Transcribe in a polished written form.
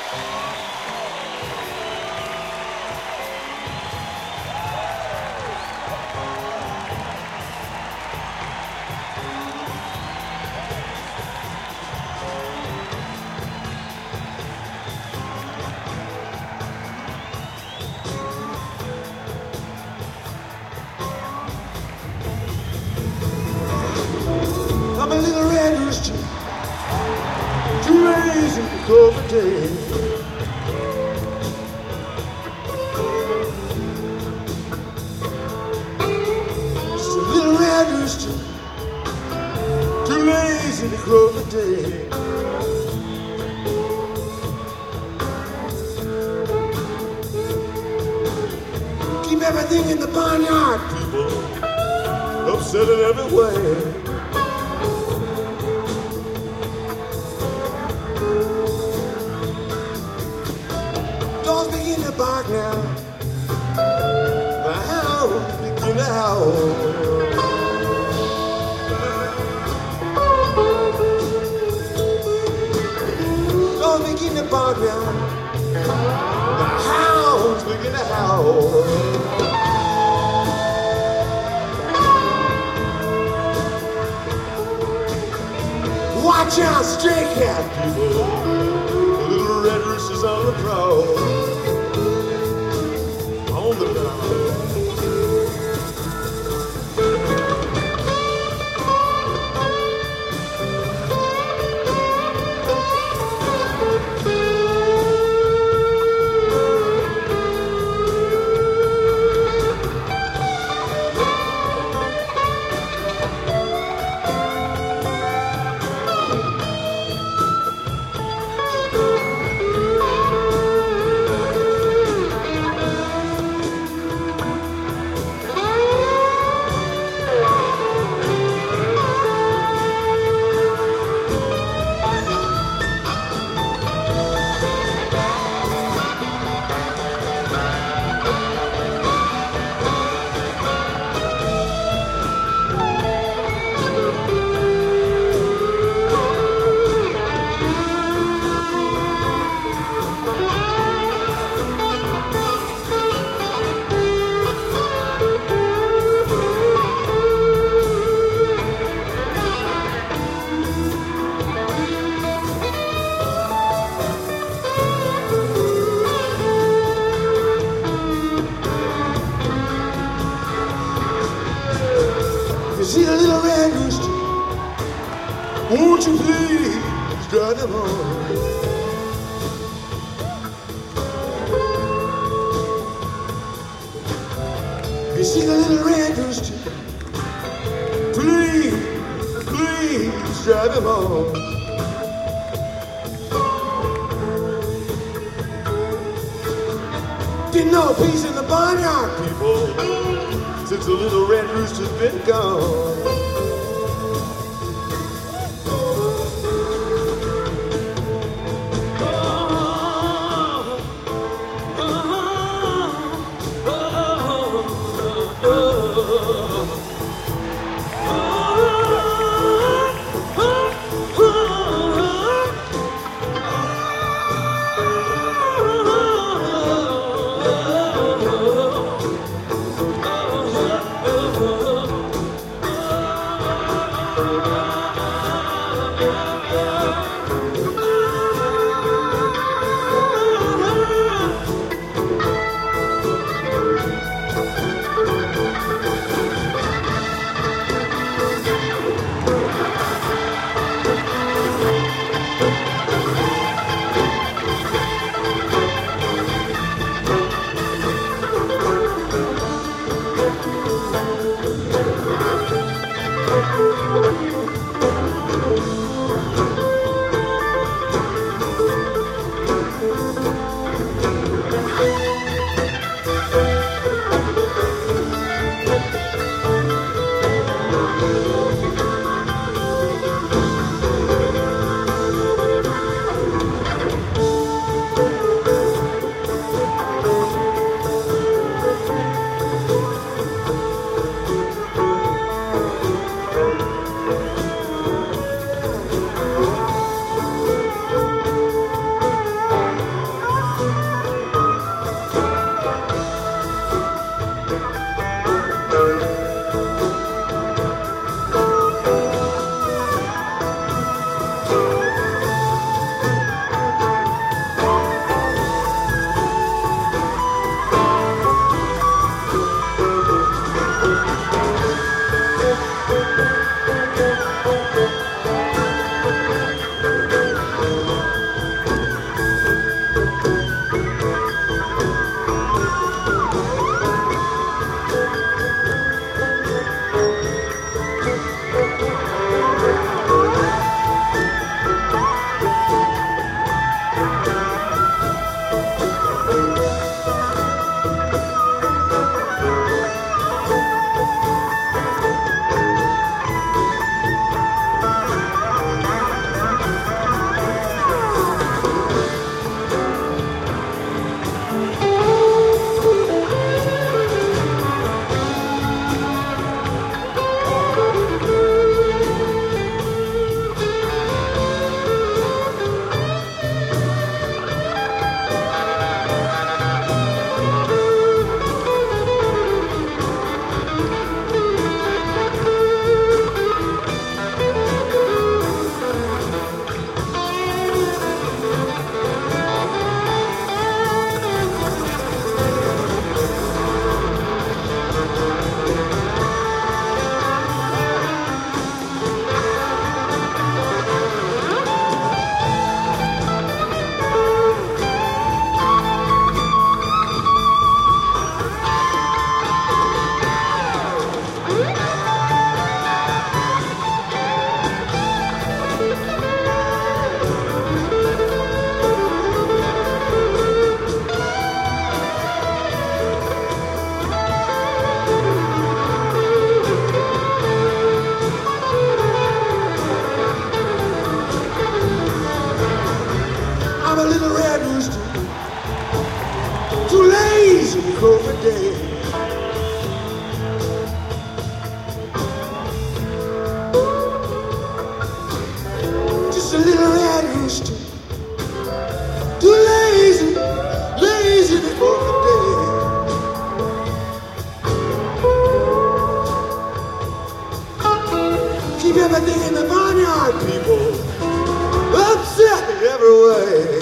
I'm a little red rooster, too lazy to go for day. Just a little red rooster, too lazy to crow for day. Keep everything in the barnyard, people, upset in every way. Dogs begin to bark now, the hounds begin to howl. Dogs begin to bark now, the hounds begin to howl. Watch out, stray cat people, the little red roosters on the prowl. On the ground. See a little red rooster, won't you please drive him home? You see a little red rooster, please, please drive him home. Didn't know peace in the barnyard, people, since the little red rooster's been gone. I'm a little red rooster, too lazy to crow for day. Just a little red rooster, too lazy, lazy to crow for day. Keep everything in the barnyard, people, upset every way.